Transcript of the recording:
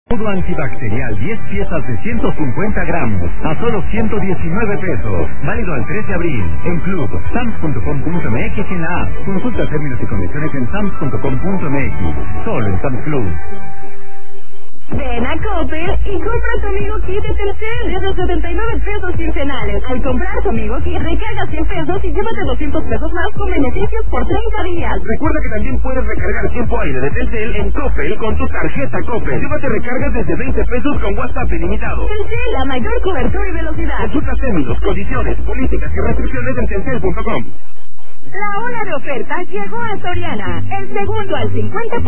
Todo antibacterial 10 piezas de 150 gramos a solo 119 pesos. Válido al 3 de abril. En Club, sams.com.mx y en la app. Consulta términos y condiciones en sams.com.mx. Solo en Sam's Club. Ven a Coppel y compra tu Amigo Kit de Telcel desde 79 pesos quincenales. Al comprar tu Amigo Kit, recarga 100 pesos y llévate 200 pesos más con beneficios por 30 días. Recuerda que también puedes recargar tiempo aire de Telcel en Coppel con tu tarjeta Coppel. Llévate recargas desde 20 pesos con WhatsApp ilimitado. Telcel, la mayor cobertura y velocidad. Consulta términos, condiciones, políticas y restricciones en telcel.com. La ola de ofertas llegó a Soriana. El segundo al 50%